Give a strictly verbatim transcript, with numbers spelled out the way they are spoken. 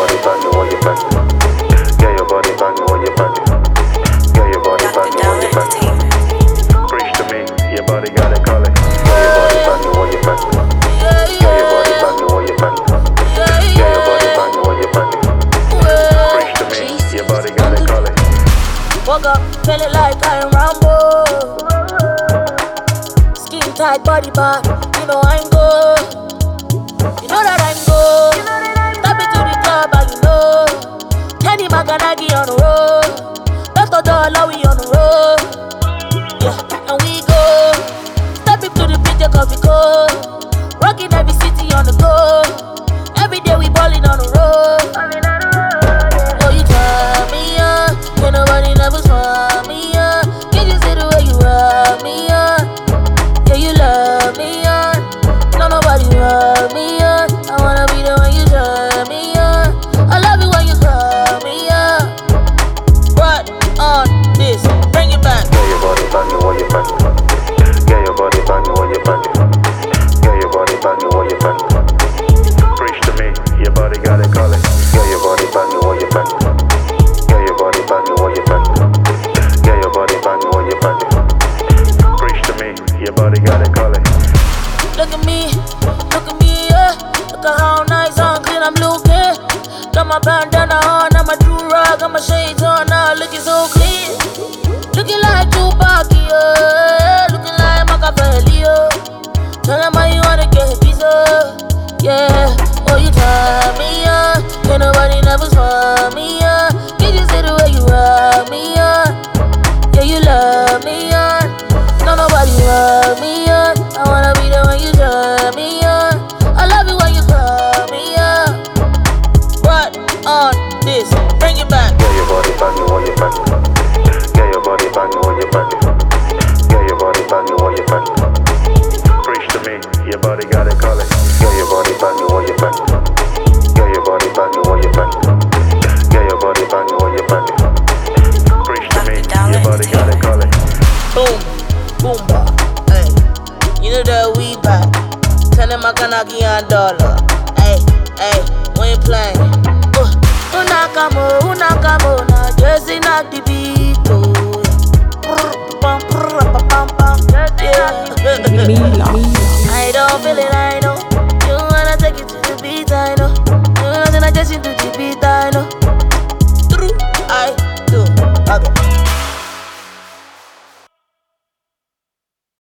body banging when you bang. Get your body banging when you bang. Get your body banging when you bang. Preach to me, your body got it calling. Get your body banging when you bang. Get your body banging when you bang. Get your body banging when you bang. Preach to me, your body got it calling. Woke up feeling like I'm Rambo. Skin tight body bar, you know I'm good. You know that I'm good. Step into the club and you know Kenny Maganagi on the road. Doctor Dollar we on the road. Yeah, and we go. Step into the picture cause we go. Rocking every city on the go. Every day we ballin' on the road. Oh, you turn me on. Ain't nobody never saw me on. Can you see the way you rub me on? Yeah, you love me on. No, nobody rub me on. I wanna be the one you turn me on. I love it when you call me on. What on this? Bring it back. Get your body banging when you bang. Get your body banging when you bang. Get your body banging when you bang. Preach to me, your body got it calling. Get your body banging when you bang. Get your body banging when you bang. Get your body banging when you bang. Preach to me, your body got it calling. Look at me, look at me, yeah. Look at how nice and clean I'm looking. Got my bandana on, got my do-rag, got my shades on, now looking so clean. Looking like Tupac, yeah. Looking like Machiavelli, yeah. Tell them how you wanna get a visa, yeah. Oh, you turn me on. Ain't nobody never saw me on. Can you see the way you rub me on? Yeah, you love me on. No, nobody rub me on. I wanna be the one you turn me on. I love it when you call me on. What on this? Bring it back. Get your body banging when you bang. Get your body banging when you bang. Get your body banging when you bang. Preach to me, your body got it calling. Get your body banging when you bang. Get your body banging when you bang. Get your body banging when you bang. Preach to me, your body got it calling. Boom, boom, ba. Hey, you know that we back. Tell them I can knock you on dollar. Hey, hey, when you playing? Uh, Unakamo, unakamo, na Jersey knock the beat. Oh, pam, pam, pam, pam. Yeah. I don't feel it, I know. You wanna take it to the beat, I know. You know that I just into the beat, I know. True, I do. Okay.